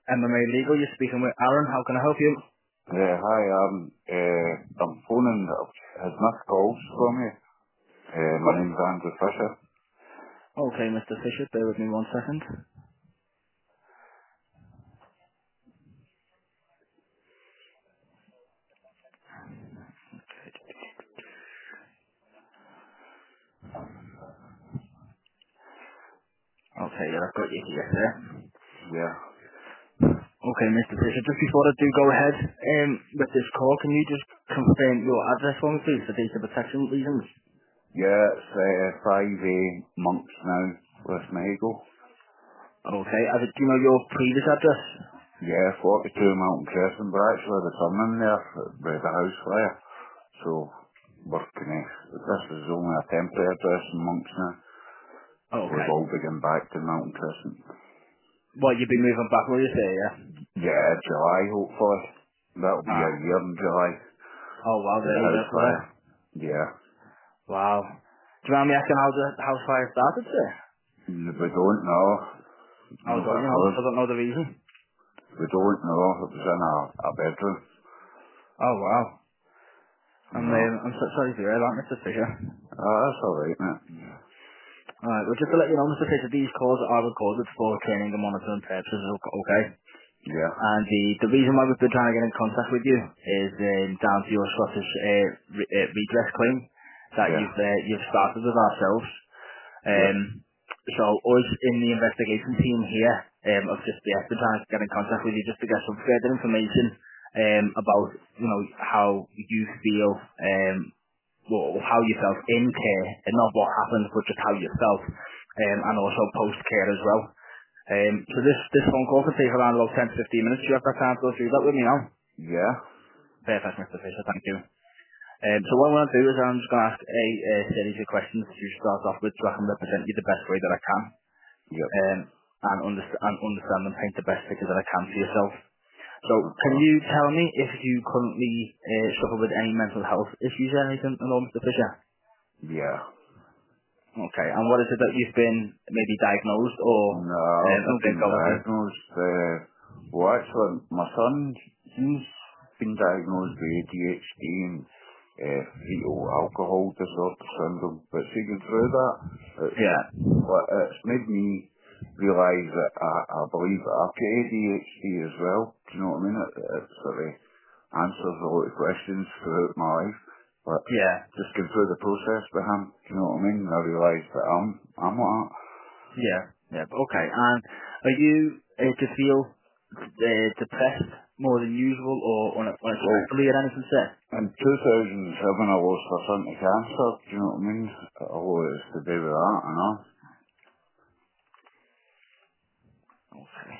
MMA Legal, you're speaking with Aaron. How can I help you? Hi, I'm phoning. Has missed calls from you. My name's Andrew Fisher. Okay, Mr. Fisher, bear with me 1 second. Okay, yeah, I've got you here, sir. Yeah, Okay, Mr. Fisher, just before I do go ahead with this call, can you just confirm your address for me, please, for data protection reasons? it's 5A Monks now, West Mago. Okay, do you know your previous address? Yeah, 42 Mountain Crescent, but actually the son in there by the house fire. So, this is only a temporary address in Monks now. Okay. We've all begun back to Mountain Crescent. Well, you'll be moving back, will you say, yeah? Yeah, July hopefully. That'll be Ah. a year in July. Oh, wow, To the really, house that's it. fire. Yeah. Wow. Do you mind me asking how the house fire started, sir? We don't know. Oh, Never don't you know? heard. I don't know the reason. We don't know. It was in a bedroom. Oh, wow. No. I'm so sorry to hear that, Mr. Fisher. That's alright, mate. Alright, well, just to let you know, Mr. Fisher, these calls are recorded for training and monitoring purposes, okay? Yeah. And the reason why we've been trying to get in contact with you is down to your Scottish redress claim that Yeah. you've started with ourselves. Yeah. So us in the investigation team here have just been trying to get in contact with you just to get some further information about, you know, how you feel, well, how you felt in care, and not what happened, but just how you felt, and also post-care as well. So this phone call can take around about 10 to 15 minutes. Do you have that time to go through that with me now? Yeah. Perfect, Mr. Fisher, thank you. So what I'm going to do is I'm just going to ask a series of questions to start off with so I can represent you the best way that I can, Yep. and understand and paint the best picture that I can for yourself. So can Okay. you tell me if you currently suffer with any mental health issues or anything at all, Mr. Fisher? Yeah. Okay, and what is it that you've been maybe diagnosed or, No, I've not okay, been go with it. diagnosed. Well, actually, my son, he's been diagnosed with ADHD and fetal alcohol disorder syndrome. But seeing through that, Yeah, it's made me realise that I believe that I've got ADHD as well. Do you know what I mean? It sort of answers a lot of questions throughout my life. But yeah, just going through the process with him, do you know what I mean? I realised that I'm like that. yeah, yeah, okay. And are you to feel depressed more than usual or Well, unexpectedly or anything, sir? in 2007 I lost my son to cancer, do you know what I mean? A lot is to do with that, you know? Okay.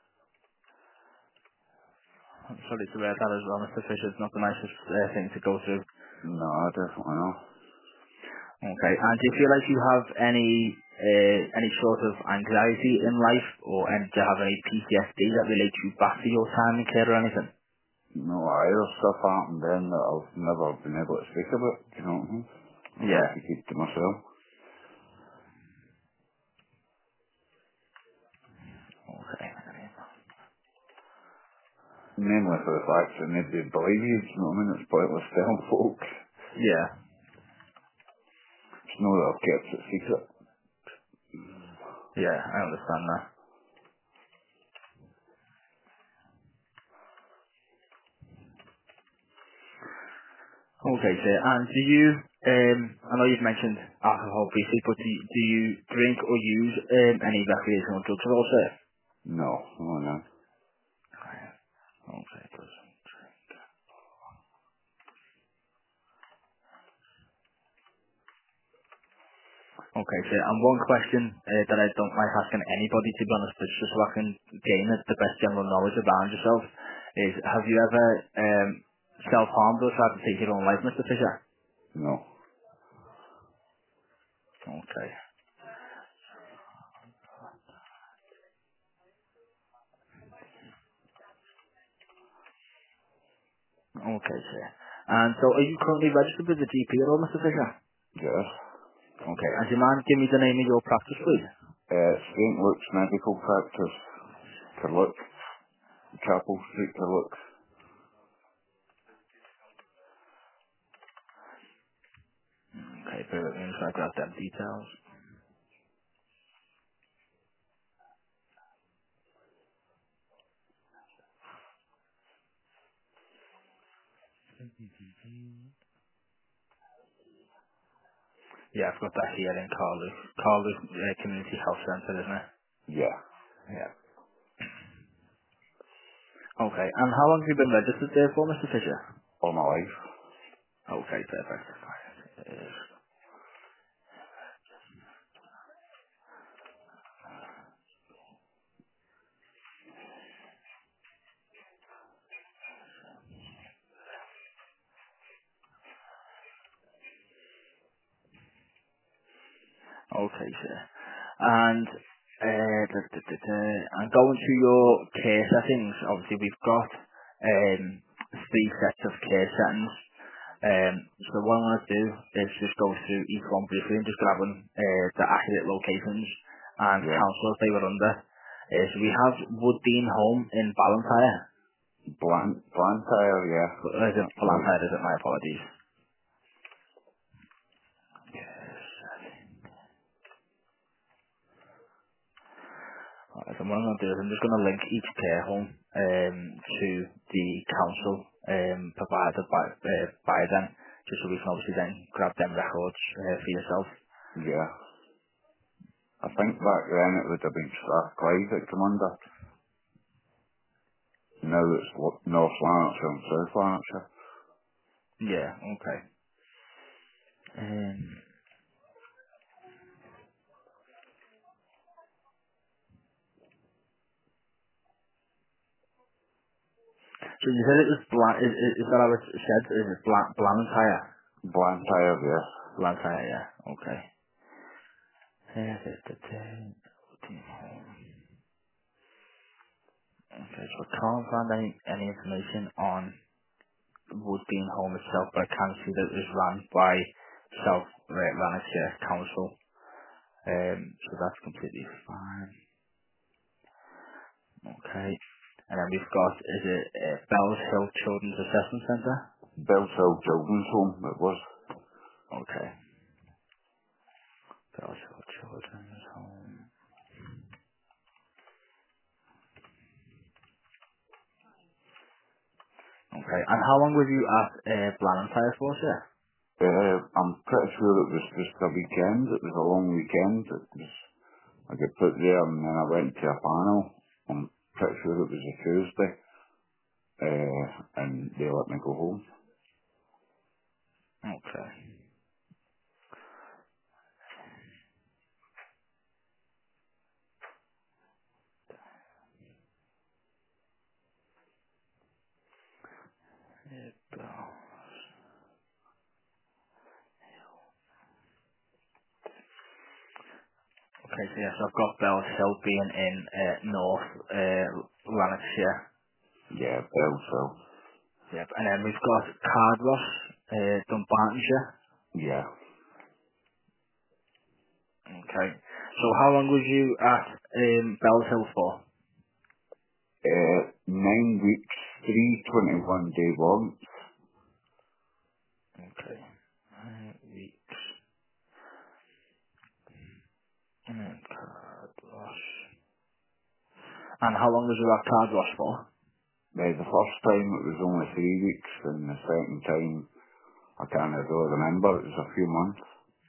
I'm sorry to hear that as well, Mr. Fisher. It's not the nicest thing to go through. No, definitely not. Okay. And do you feel like you have any sort of anxiety in life, or do you have any PTSD that relates you back to your time in care or anything? No, either stuff happened then that I've never been able to speak about, do you know what I mean? I've had Yeah. to keep to myself. Okay. Mainly for the fact that nobody would believe you, do you know what I mean? It's pointless telling folks. Yeah. It's not that I've kept it secret. Yeah. I understand that. Okay, sir. And do you? I know you've mentioned alcohol briefly, but do you drink or use any recreational drugs at all, sir? No, no, no. Okay. Doesn't. Okay, sir. And one question that I don't like asking anybody, to be honest, but just so I can gain the best general knowledge around yourself, is have you ever self-harmed or tried to take your own life, Mr. Fisher? No. Okay. Okay, sir. And so are you currently registered with the GP at all, Mr. Fisher? Yes. Okay. And do you mind giving me the name of your practice, please? St. Luke's Medical Practice. To look. Chapel Street to look. Okay, bear with me, I'm just gonna grab them details. Yeah, I've got that here in Carluke. Carluke Community Health Centre, isn't it? Yeah, Yeah. Okay, and how long have you been registered there for, Mr. Fisher? all my life. Okay, perfect. Okay, sir. And and going to your care settings, obviously we've got three sets of care settings. So what I'm going to do is just go through each one briefly and just grabbing the accurate locations and Yeah. councils they were under. So we have Woodbean Home in Ballantyre. Blantyre, yeah. Is it That's right. Ballantyre, is it? My apologies. Yes. Alright, so what I'm going to do is I'm just going to link each care home to the council provided by them, just so we can obviously then grab them records for yourself. Yeah. I think back then it would have been Strathclyde that come under. Now it's North Lanarkshire and South Lanarkshire. Yeah, okay. Um, so you said it was is that how it said? Is it Blantyre? Blantyre, yes. Blantyre, yeah, okay. Okay, so I can't find any information on Woodbean Home itself, but I can see that it was run by South Lanarkshire Council. So that's completely fine. Okay. And then we've got, is it Bells Hill Children's Assessment Centre? Bellshill Children's Home, it was. Okay. Bells Hill Children's Home. Okay. And how long were you at Blantyre for, sir? I'm pretty sure it was just a weekend. It was a long weekend. I got put there and then I went to a panel. I'm pretty sure it was a Tuesday. And they let me go home. Okay. Bells. Okay, so yes, I've got Bells Hill being in North Lanarkshire. Yeah, Bellshill. Yep. And then we've got Cardross, Dunbartonshire. Yeah. Okay. So how long was you at Bells Hill for? 9 weeks, 3 day months. Okay. 8 weeks. And then Cardross. And how long was you at Cardross for? The first time it was only 3 weeks and the second time I can't really remember, it was a few months.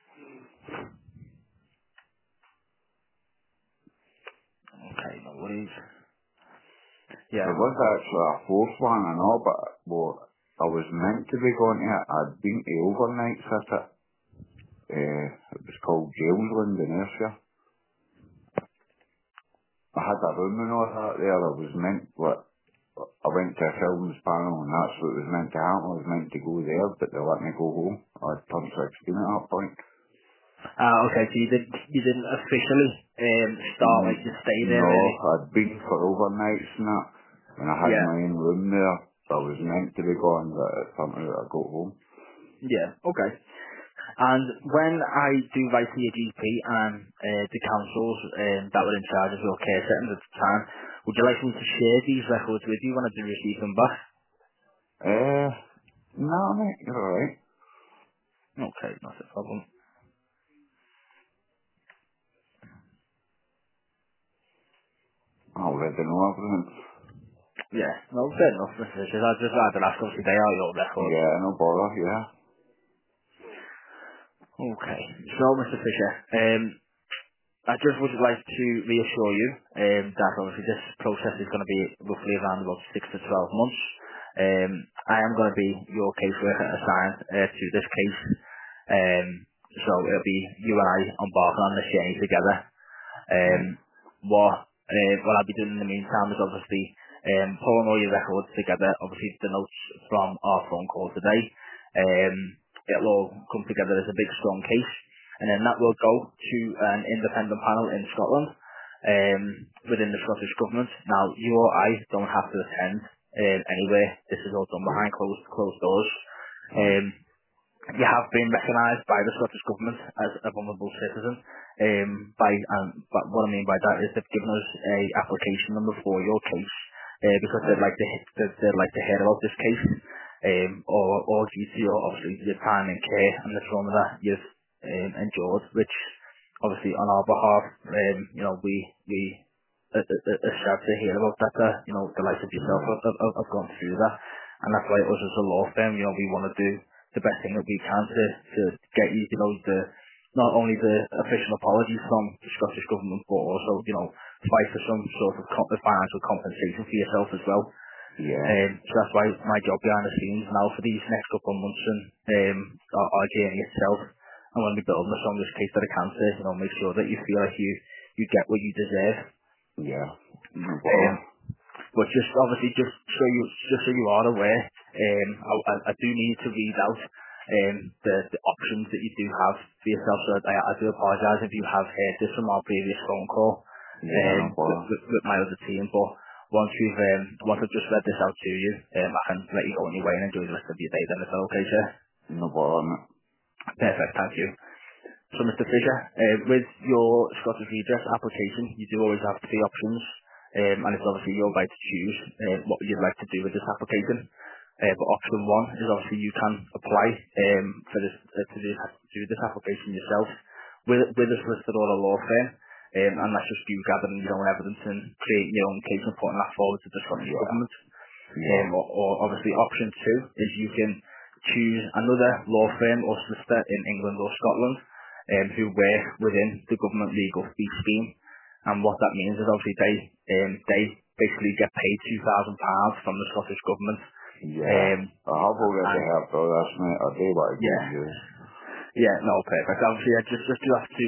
Okay, no worries. Yeah. There was actually a fourth one and all, but well, I was meant to be going to it. I'd been to overnights at it. It was called Jailsland in Ayrshire. I had a room and all that there. I was meant, I went to a films panel and that's what was meant to happen. I was meant to go there, but they let me go home. I'd turned 16 at that point. Okay, so you didn't officially start like you stay there No, really? I'd been for overnights and that, and I had Yeah. my own room there. I was meant to be going, but it turned out I got home. Yeah. Okay. And when I do write to your GP and the councils that were in charge of your care settings at the time, Would you like me to share these records with you when I do receive them back? No, mate, you're alright. Okay, not a problem. I already know everything. Yeah, no, fair enough, Mr. Fisher. I'd just rather ask, obviously, they are your records. Yeah, no bother, yeah. Okay, so, Mr. Fisher, I just would like to reassure you that obviously this process is going to be roughly around about 6 to 12 months. I am going to be your caseworker assigned to this case. So it'll be you and I embarking on this journey together. Um, Right, what I'll be doing in the meantime is obviously pulling all your records together, obviously the notes from our phone call today. It'll all come together as a big strong case, and then that will go to an independent panel in Scotland within the Scottish Government. Now, you or I don't have to attend anywhere. This is all done behind closed doors. right, You have been recognised by the Scottish Government as a vulnerable citizen. But what I mean by that is they've given us a application number for your case because right. they'd like to hear about this case, or due to your obviously your time in care and the trauma that you've endured, which obviously on our behalf, we are sad to hear about that. The likes of yourself Yeah, have gone through that, and that's why us as a law firm, we want to do the best thing that we can to get you, not only the official apologies from the Scottish Government, but also, fight for some sort of financial compensation for yourself as well. yeah, So that's why my job behind the scenes now for these next couple of months and our journey itself, I'm going to be building the strongest case that I can to, make sure that you feel like you get what you deserve. yeah. No Um, bother. but just obviously, just so you are aware, I do need to read out the options that you do have for yourself. So I do apologise if you have heard this from our previous phone call Yeah, no bother. with my other team. But once I've just read this out to you, I can let you go on your way and enjoy the rest of your day. Then is that okay, sir? No bother, mate. Perfect, thank you. So, Mr. Fisher, with your Scottish Redress application, you do always have three options, and it's obviously your right to choose what you'd like to do with this application. But option one is obviously you can apply for this to do this application yourself with us listed or a law firm, and that's just you gathering your own evidence and creating your own case and putting that forward to the Scottish Yeah, Government. yeah, Or obviously option two is you can choose another law firm or solicitor in England or Scotland who work within the government legal fee scheme. And what that means is obviously they basically get paid £2,000 from the Scottish Government. yeah. Um, I have already and helped all this, mate. I do what I go yeah, with you. no, perfect. Obviously, I just do have to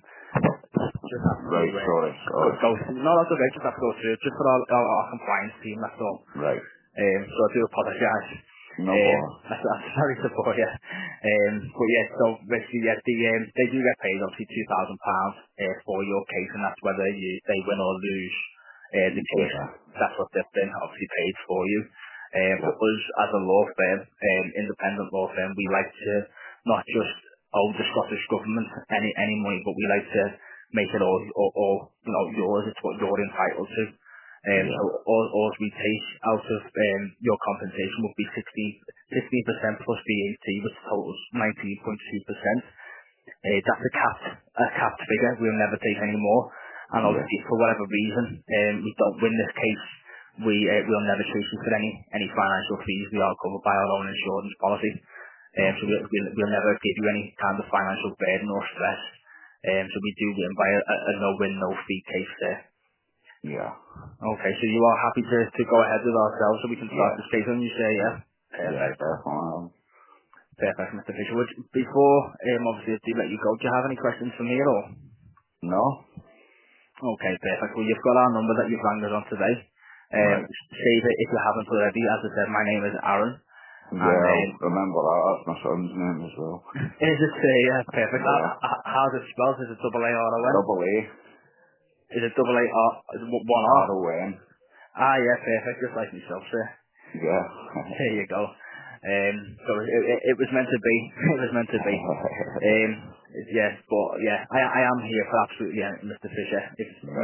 Right, sorry, sorry. go through. No, that's okay. Just have to go through it just for our compliance team. That's all. Right. So I do apologise. No bother. I'm sorry to bore you. But yeah, so basically, yeah, they do get paid obviously £2,000 for your case, and that's whether they win or lose the case. Yeah, That's what they've been obviously paid for you. But yeah, us as a law firm, independent law firm, we like to not just owe the Scottish Government any money, but we like to make it all yours. It's what you're entitled to. So yeah, all we take out of your compensation would be 16% plus VAT, which totals 19.2%. That's a capped figure. We'll never take any more. And yeah. obviously, for whatever reason, we don't win this case, we'll never chase you for any financial fees. We are covered by our own insurance policy. So Okay. we'll never give you any kind of financial burden or stress. So we do win by a no-win, no-fee case there. Yeah, Okay, so you are happy to go ahead with ourselves so we can start yeah, this case and you say, yeah? yeah, Perfect. definitely. Perfect, Mr. Fisher. Before, obviously, I do let you go, do you have any questions for me at all? No? Okay, perfect. Well, you've got our number that you've rang us on today. Right. Save it if you haven't already. As I said, my name is Aaron. And Yeah, I'll remember that. That's my son's name as well. is it, yeah, perfect. Yeah. How's it spelled? Is it double A R O N? Double A. Is it double A R, is it one R? R-O-N. Ah, yeah, perfect. Just like myself, sir. Yeah. There you go. So it was meant to be. It was meant to be. Um, yes, but yeah, I am here for absolutely Mr. Fisher. If Right.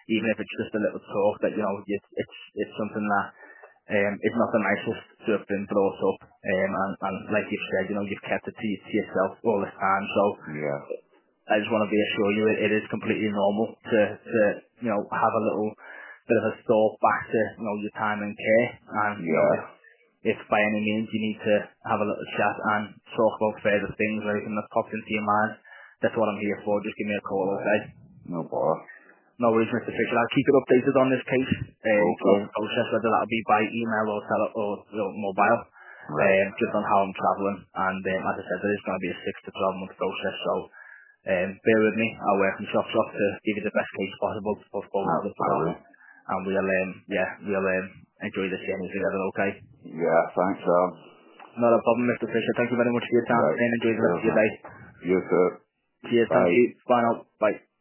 even if it's just a little talk that, you know, it's something that is not the nicest to have been brought up. And like you've said, you know, you've kept it to yourself all this time. So Yeah. I just want to reassure you it is completely normal to you know, have a little bit of a thought back to, you know, your time in care. And, you know, Yeah. if by any means you need to have a little chat and talk about further things or anything that pops into your mind, that's what I'm here for. Just give me a call, Right. okay? No bother. No worries, Mr. Fisher. I'll keep it updated on this case throughout Okay. the process, whether that'll be by email or you know, mobile, Right. just on how I'm travelling. And as I said, there is going to be a 6 to 12 month process, so bear with me. I'll work from shop shop to give you the best case possible to put forward to That's the top. brilliant. And we'll enjoy this journey together, okay? Yeah, thanks, Al. Not a problem, Mr. Fisher. Thank you very much for your time Right. and enjoy the rest Cheers, of your day. mate. You too. Cheers, thank Bye. you. Bye now. Bye.